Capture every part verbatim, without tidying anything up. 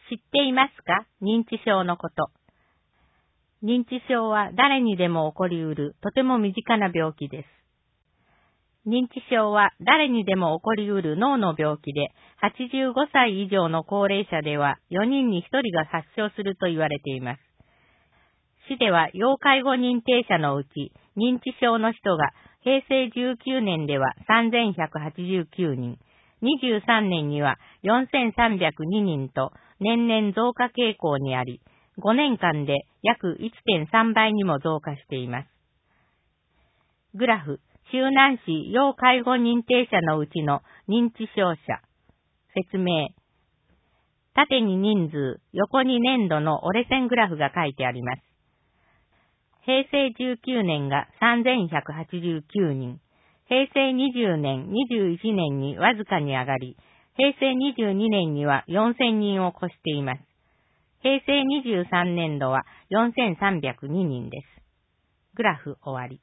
知っていますか？認知症のこと。認知症は誰にでも起こりうるとても身近な病気です。認知症は誰にでも起こりうる脳の病気で、はちじゅうごさい以上の高齢者ではよにんにひとりが発症すると言われています。市では要介護認定者のうち認知症の人がへいせいじゅうきゅうねんではさんぜんひゃくはちじゅうきゅうにん、にじゅうさんねんにはよんせんさんびゃくににんと年々増加傾向にあり、ごねんかんで約 いってんさんばいにも増加しています。グラフ、周南市要介護認定者のうちの認知症者。説明。縦に人数、横に年度の折れ線グラフが書いてあります。へいせいじゅうきゅうねんがさんぜんひゃくはちじゅうきゅうにん、へいせいにじゅうねん、にじゅういちねんにわずかに上がり、へいせいにじゅうにねんにはよんせんにんを超しています。へいせいにじゅうさんねんどはよんせんさんびゃくににんです。グラフ終わり。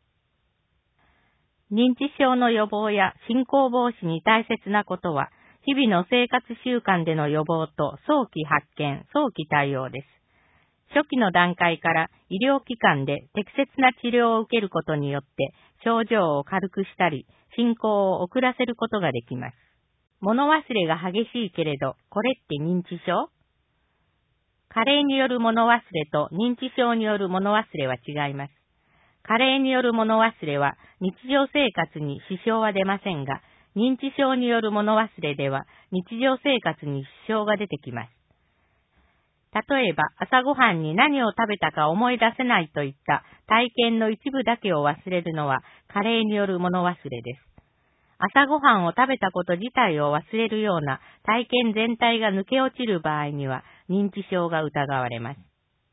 認知症の予防や進行防止に大切なことは、日々の生活習慣での予防と早期発見、早期対応です。初期の段階から医療機関で適切な治療を受けることによって症状を軽くしたり、進行を遅らせることができます。物忘れが激しいけれど、これって認知症？加齢による物忘れと認知症による物忘れは違います。加齢による物忘れは日常生活に支障は出ませんが、認知症による物忘れでは日常生活に支障が出てきます。例えば、朝ごはんに何を食べたか思い出せないといった体験の一部だけを忘れるのは加齢による物忘れです。朝ごはんを食べたこと自体を忘れるような体験全体が抜け落ちる場合には認知症が疑われます。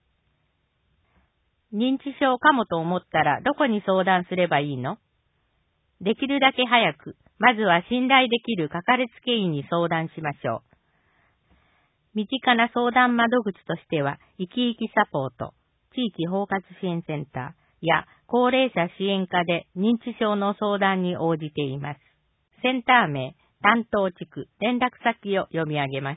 認知症かもと思ったらどこに相談すればいいの？できるだけ早く、まずは信頼できるかかりつけ医に相談しましょう。身近な相談窓口としては、いきいきサポート、地域包括支援センターや高齢者支援課で認知症の相談に応じています。センター名、担当地区、連絡先を読み上げます。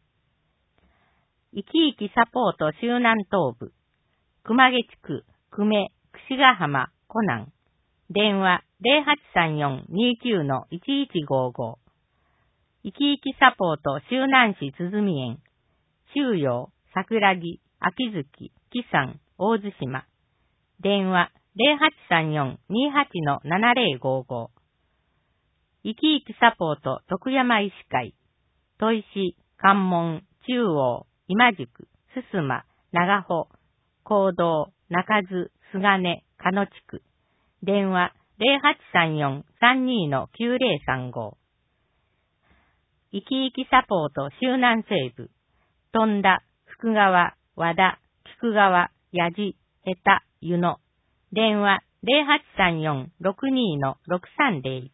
いきいきサポート周南東部、熊毛地区、久米、櫛ヶ浜、湖南。電話 ゼロはちさんよん にきゅう いちいちごご。いきいきサポート周南市鼓園。中陽、桜木、秋月、木山、大津島。電話 ゼロはちさんよん にはち ななゼロごご。いきいきサポート徳山医師会。砥石、関門、中央、今宿、すすま、長穂、行動、中津、菅根、鹿野地区。電話 ゼロはちさんよん さんにー きゅうゼロさんご。いきいきサポート周南西部。富田、福川、和田、菊川、矢地、江田、湯野。電話 ゼロはちさんよん ろくにー ろくさんゼロいち。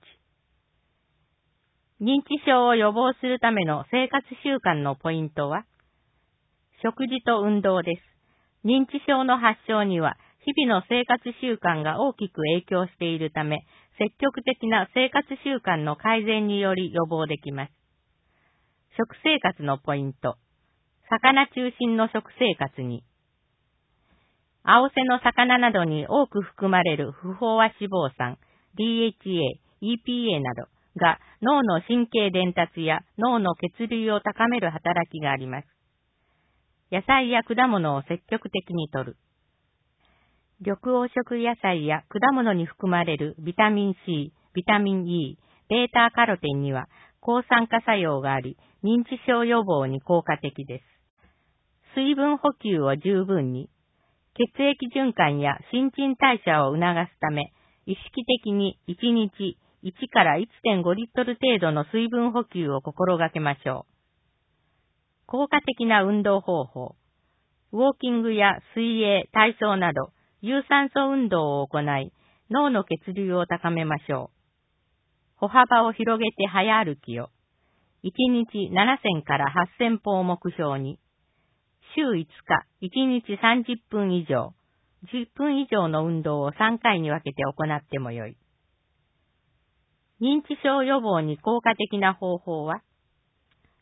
認知症を予防するための生活習慣のポイントは、食事と運動です。認知症の発症には、日々の生活習慣が大きく影響しているため、積極的な生活習慣の改善により予防できます。食生活のポイント。魚中心の食生活に。青背の魚などに多く含まれる不飽和脂肪酸、ディーエイチエー、イーピーエー などが脳の神経伝達や脳の血流を高める働きがあります。野菜や果物を積極的に摂る。緑黄色野菜や果物に含まれるビタミン C、ビタミン E、ベータカロテンには抗酸化作用があり、認知症予防に効果的です。水分補給を十分に、血液循環や新陳代謝を促すため、意識的にいちにちいちからいってんごリットル程度の水分補給を心がけましょう。効果的な運動方法。ウォーキングや水泳、体操など、有酸素運動を行い、脳の血流を高めましょう。歩幅を広げて早歩きを。いちにちななせんからはっせんぽを目標に。週いつか、いちにちさんじゅっぷん以上、じゅっぷん以上の運動をさんかいに分けて行ってもよい。認知症予防に効果的な方法は、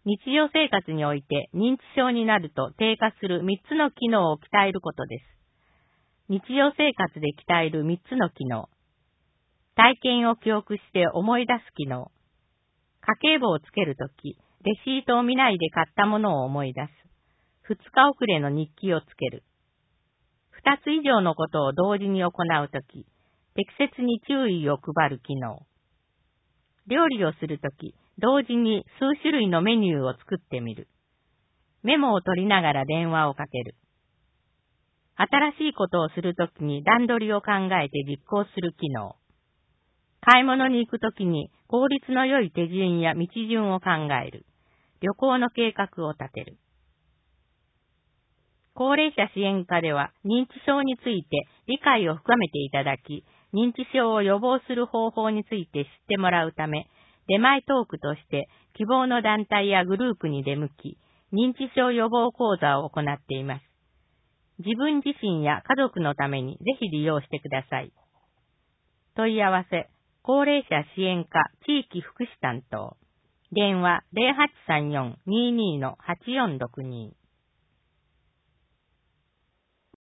日常生活において認知症になると低下するみっつの機能を鍛えることです。日常生活で鍛えるみっつの機能。体験を記憶して思い出す機能。家計簿をつけるとき、レシートを見ないで買ったものを思い出す。二日遅れの日記をつける。二つ以上のことを同時に行うとき、適切に注意を配る機能。料理をするとき、同時に数種類のメニューを作ってみる。メモを取りながら電話をかける。新しいことをするときに段取りを考えて実行する機能。買い物に行くときに効率の良い手順や道順を考える。旅行の計画を立てる。高齢者支援課では認知症について理解を深めていただき、認知症を予防する方法について知ってもらうため、出前トークとして希望の団体やグループに出向き、認知症予防講座を行っています。自分自身や家族のためにぜひ利用してください。問い合わせ、高齢者支援課地域福祉担当。電話 ゼロはちさんよん にーにー はちよんろくにー